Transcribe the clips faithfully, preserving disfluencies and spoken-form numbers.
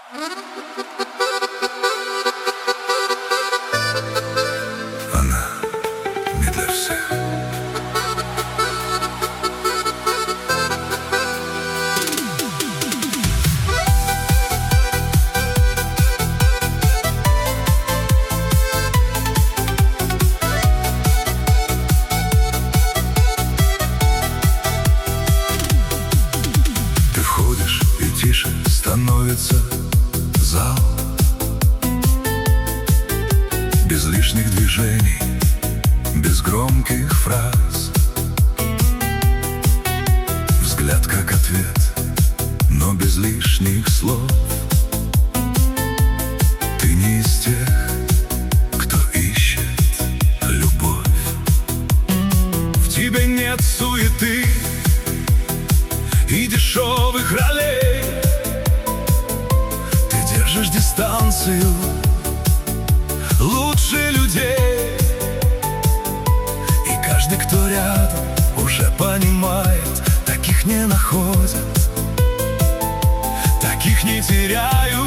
Она не для всех. Ты входишь, и тише становится зал. Без лишних движений, без громких фраз. Взгляд как ответ, но без лишних слов. Ты не из тех, кто ищет любовь. В тебе нет суеты и дешевых ролей. Ты держишь дистанцию лучше людей. И каждый, кто рядом, уже понимает, таких не находят, таких не теряют.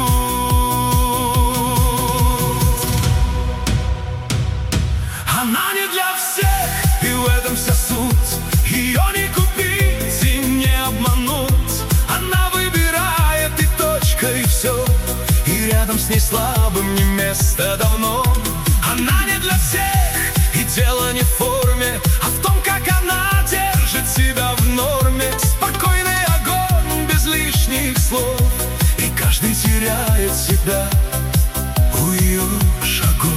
Она не для всех, и в этом вся суть. Ее не купить и не обмануть. Она выбирает, и точка, и все. И рядом с ней слабым не место давно. Она не для всех, и дело не в форме, а в том, как она держит себя в норме. Спокойный огонь, без лишних слов. И каждый теряет себя у ее шагов.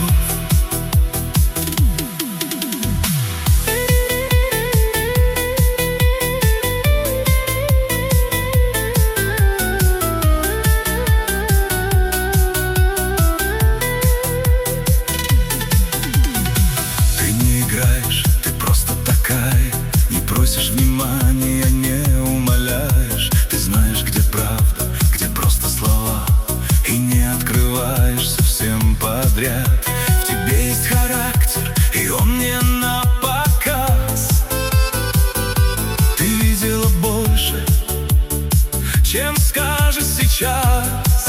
Ты просто такая, не просишь внимания, не умоляешь. Ты знаешь, где правда, где просто слова, и не открываешься всем подряд. В тебе есть характер, и он не на показ. Ты видела больше, чем скажешь сейчас.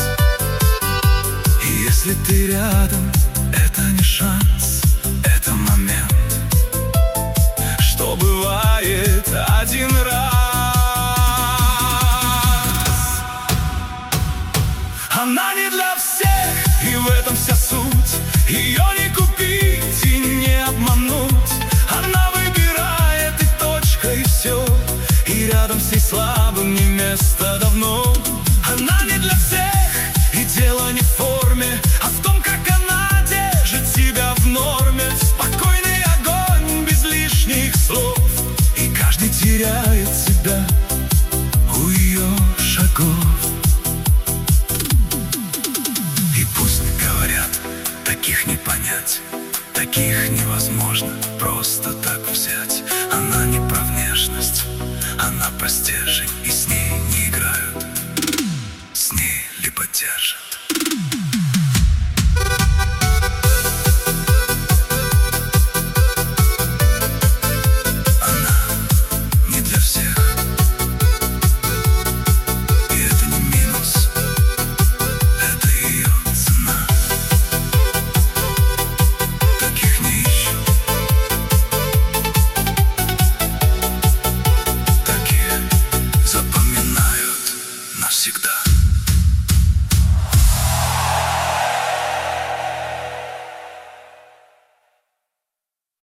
И если ты рядом, это не шанс, это момент, что бывает один раз. Она не для всех, и в этом вся суть. Ее не купить и не обмануть. Она выбирает, и точка, и все. И рядом с ней слабым не место давно. Она не для всех, и дело не в форме, а в том, как она держит себя в норме. Спокойный огонь, без лишних слов. И каждый теряет себя у ее шагов. И пусть говорят, таких не понять, таких невозможно просто так взять. Она не про внешность, она про стержень, и с ней не играют, с ней либо держат.